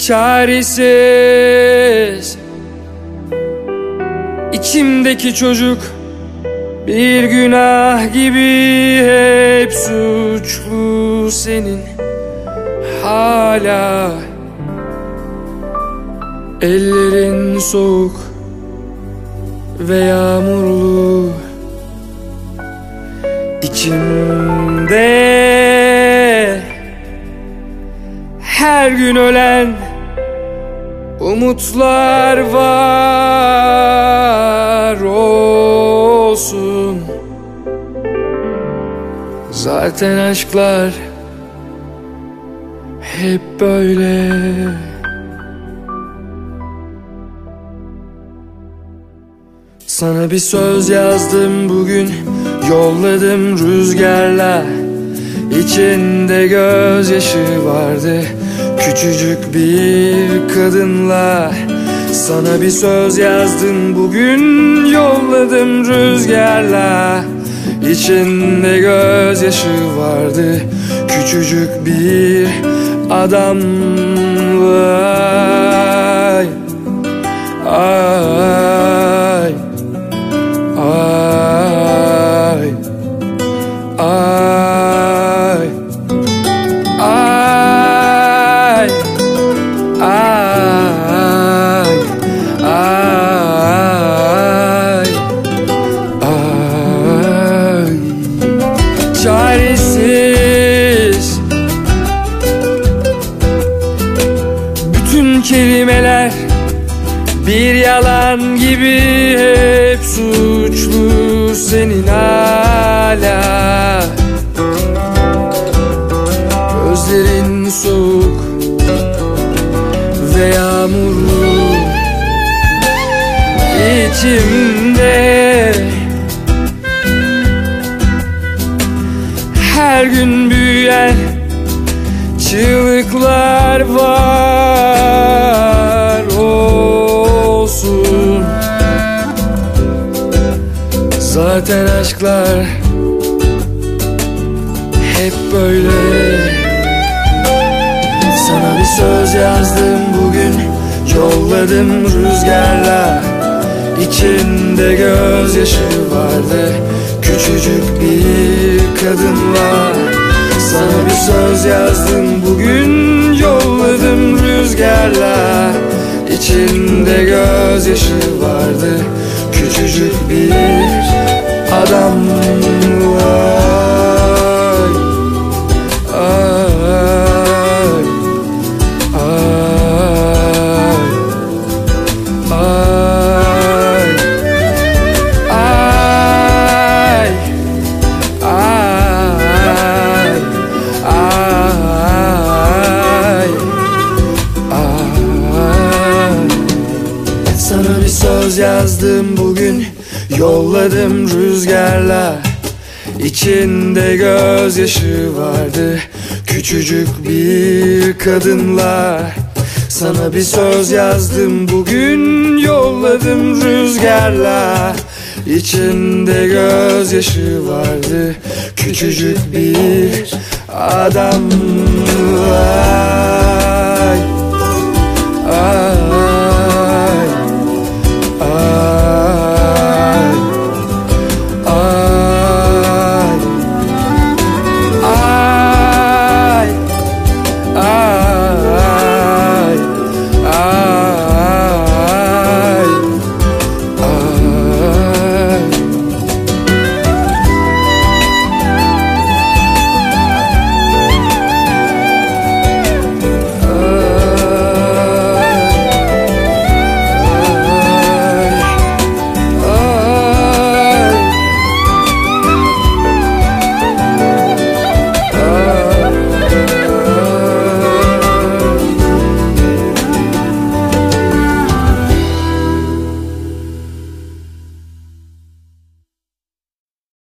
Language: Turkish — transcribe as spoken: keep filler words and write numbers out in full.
çaresiz. İçimdeki çocuk bir günah gibi hep suçlu senin. Hala ellerin soğuk ve yağmurlu. İçimde her gün ölen umutlar var olsun. Zaten aşklar hep böyle. Sana bir söz yazdım bugün, yolladım rüzgarla. İçinde gözyaşı vardı, küçücük bir kadınla. Sana bir söz yazdım bugün, yolladım rüzgarla. İçinde gözyaşı vardı, küçücük bir adamla. Ay, ay, ay, ay, ay, ay, ay. Çaresiz bütün kelimeler bir yalan gibi hep suçlu senin hala. Gözlerin soğuk ve yağmurlu. İçimde her gün büyüyen çığlıklar var olsun. Zaten aşklar hep böyle. Sana bir söz yazdım bugün, yolladım rüzgarla. İçinde gözyaşı vardı, küçücük bir kadınla. Sana bir söz yazdım bugün, yolladım rüzgarla. İçinde gözyaşı vardı, küçücük bir adamla. Sana bir söz yazdım bugün, yolladım rüzgarla. İçinde gözyaşı vardı, küçücük bir kadınla. Sana bir söz yazdım bugün, yolladım rüzgarla. İçinde gözyaşı vardı, küçücük bir adamla.